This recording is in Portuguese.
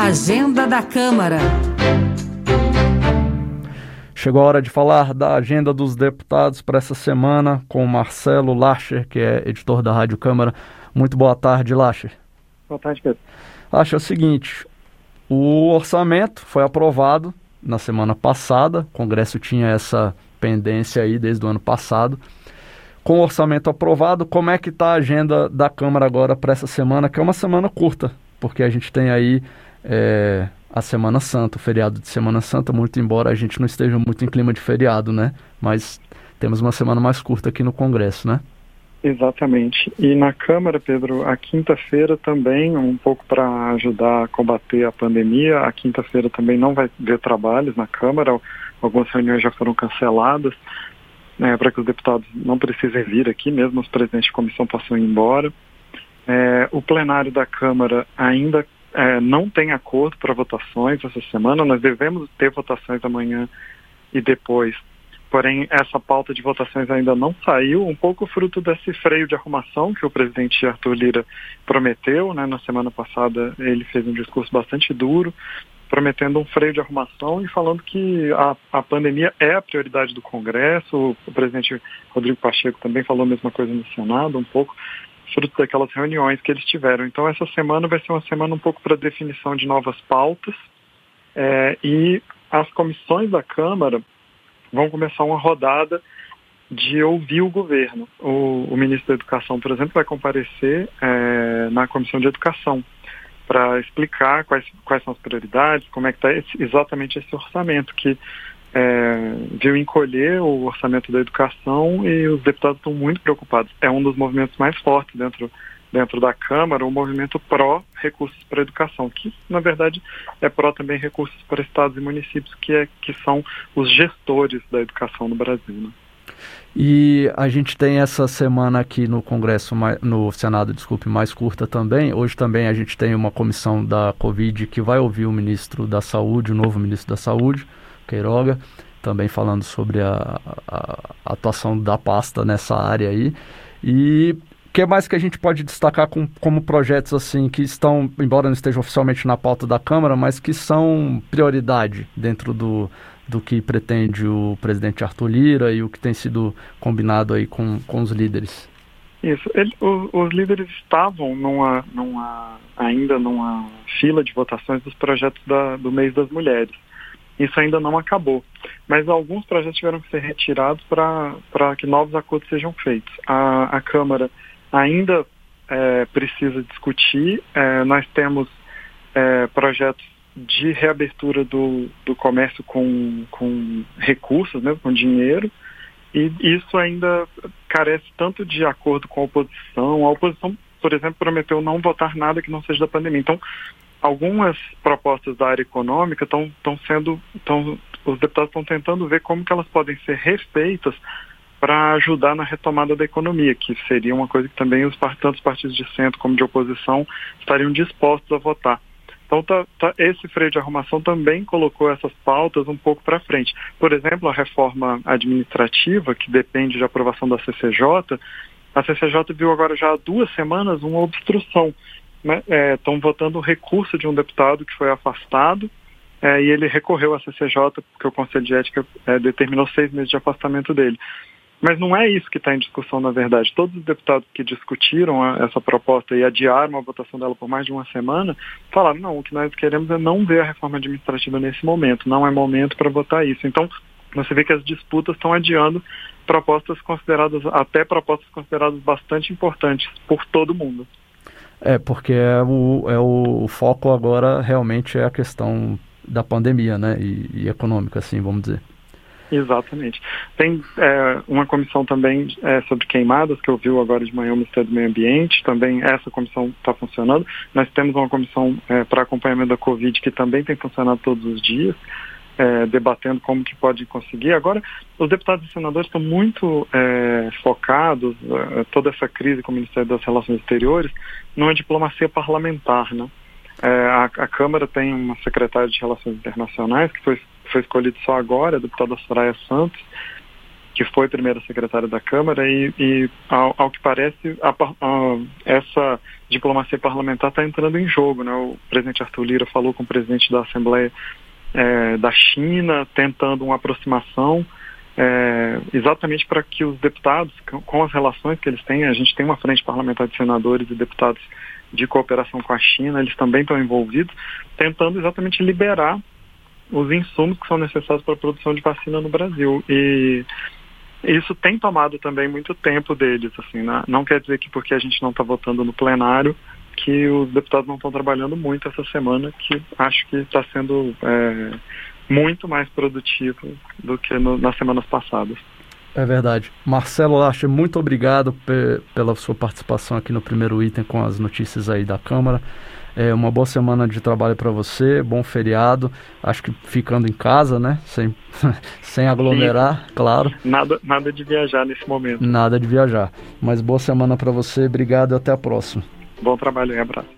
Agenda da Câmara. Chegou a hora de falar da agenda dos deputados para essa semana com o Marcelo Lacher, que é editor da Rádio Câmara. Muito boa tarde, Lacher. Boa tarde, Pedro. Lacher, é o seguinte, o orçamento foi aprovado na semana passada, o Congresso tinha essa pendência aí desde o ano passado. Com o orçamento aprovado, como é que está a agenda da Câmara agora para essa semana, que é uma semana curta, porque a gente tem aí a Semana Santa, o feriado de Semana Santa, muito embora a gente não esteja muito em clima de feriado, né? Mas temos uma semana mais curta aqui no Congresso, né? Exatamente. E na Câmara, Pedro, a quinta-feira também, um pouco para ajudar a combater a pandemia, a quinta-feira também não vai haver trabalhos na Câmara, algumas reuniões já foram canceladas, para que os deputados não precisem vir aqui, mesmo os presidentes de comissão possam ir embora. O plenário da Câmara ainda não tem acordo para votações essa semana, nós devemos ter votações amanhã e depois, porém essa pauta de votações ainda não saiu, um pouco fruto desse freio de arrumação que o presidente Arthur Lira prometeu, né? Na semana passada ele fez um discurso bastante duro, prometendo um freio de arrumação e falando que a pandemia é a prioridade do Congresso. O presidente Rodrigo Pacheco também falou a mesma coisa no Senado, um pouco fruto daquelas reuniões que eles tiveram. Então essa semana vai ser uma semana um pouco para definição de novas pautas, e as comissões da Câmara vão começar uma rodada de ouvir o governo. O ministro da Educação, por exemplo, vai comparecer na Comissão de Educação para explicar quais são as prioridades, como é que está exatamente esse orçamento que viu encolher o orçamento da educação, e os deputados estão muito preocupados. É um dos movimentos mais fortes dentro da Câmara, o movimento pró-recursos para a educação, que na verdade é pró também recursos para estados e municípios, que são os gestores da educação no Brasil, né? E a gente tem essa semana aqui no Congresso, no Senado, mais curta também. Hoje também a gente tem uma comissão da Covid que vai ouvir o ministro da Saúde, o novo ministro da Saúde, Queiroga, também falando sobre a atuação da pasta nessa área aí. E o que mais que a gente pode destacar como projetos assim que estão, embora não estejam oficialmente na pauta da Câmara, mas que são prioridade dentro do que pretende o presidente Arthur Lira e o que tem sido combinado aí com os líderes? Isso, os líderes estavam ainda numa fila de votações dos projetos do mês das mulheres. Isso ainda não acabou, mas alguns projetos tiveram que ser retirados para que novos acordos sejam feitos. A Câmara ainda precisa discutir, nós temos projetos de reabertura do comércio com recursos, né, com dinheiro, e isso ainda carece tanto de acordo com a oposição, por exemplo, prometeu não votar nada que não seja da pandemia. Então, algumas propostas da área econômica os deputados estão tentando ver como que elas podem ser refeitas para ajudar na retomada da economia, que seria uma coisa que também tanto os partidos de centro como de oposição estariam dispostos a votar. Então esse freio de arrumação também colocou essas pautas um pouco para frente. Por exemplo, a reforma administrativa, que depende de aprovação da CCJ, a CCJ viu agora já há 2 semanas uma obstrução. Estão votando o recurso de um deputado que foi afastado, e ele recorreu à CCJ porque o Conselho de Ética determinou 6 meses de afastamento dele. Mas não é isso que está em discussão, na verdade. Todos os deputados que discutiram essa proposta e adiaram a votação dela por mais de uma semana, falaram, não, o que nós queremos é não ver a reforma administrativa nesse momento, não é momento para votar isso. Então, você vê que as disputas estão adiando propostas consideradas bastante importantes por todo mundo. Porque o foco agora realmente é a questão da pandemia, né, e econômica, assim, vamos dizer. Exatamente. Tem uma comissão também sobre queimadas, que ouviu agora de manhã o Ministério do Meio Ambiente, também essa comissão está funcionando. Nós temos uma comissão para acompanhamento da Covid que também tem funcionado todos os dias, debatendo como que pode conseguir. Agora, os deputados e senadores estão muito focados, toda essa crise com o Ministério das Relações Exteriores, numa diplomacia parlamentar, né? A Câmara tem uma secretária de Relações Internacionais que foi escolhida só agora, a deputada Soraya Santos, que foi primeira secretária da Câmara, e ao que parece, essa diplomacia parlamentar está entrando em jogo, né? O presidente Arthur Lira falou com o presidente da Assembleia da China, tentando uma aproximação, exatamente para que os deputados, com as relações que eles têm, a gente tem uma frente parlamentar de senadores e deputados de cooperação com a China, eles também estão envolvidos, tentando exatamente liberar os insumos que são necessários para a produção de vacina no Brasil. E isso tem tomado também muito tempo deles, assim, né? Não quer dizer que porque a gente não está votando no plenário que os deputados não estão trabalhando muito essa semana, que acho que está sendo muito mais produtivo do que nas semanas passadas. É verdade. Marcelo Larcher, muito obrigado pela sua participação aqui no Primeiro Item com as notícias aí da Câmara. Uma boa semana de trabalho para você, bom feriado, acho que ficando em casa, né, sem aglomerar. Sim. Claro. Nada de viajar nesse momento. Nada de viajar, mas boa semana para você, obrigado e até a próxima. Bom trabalho e abraço.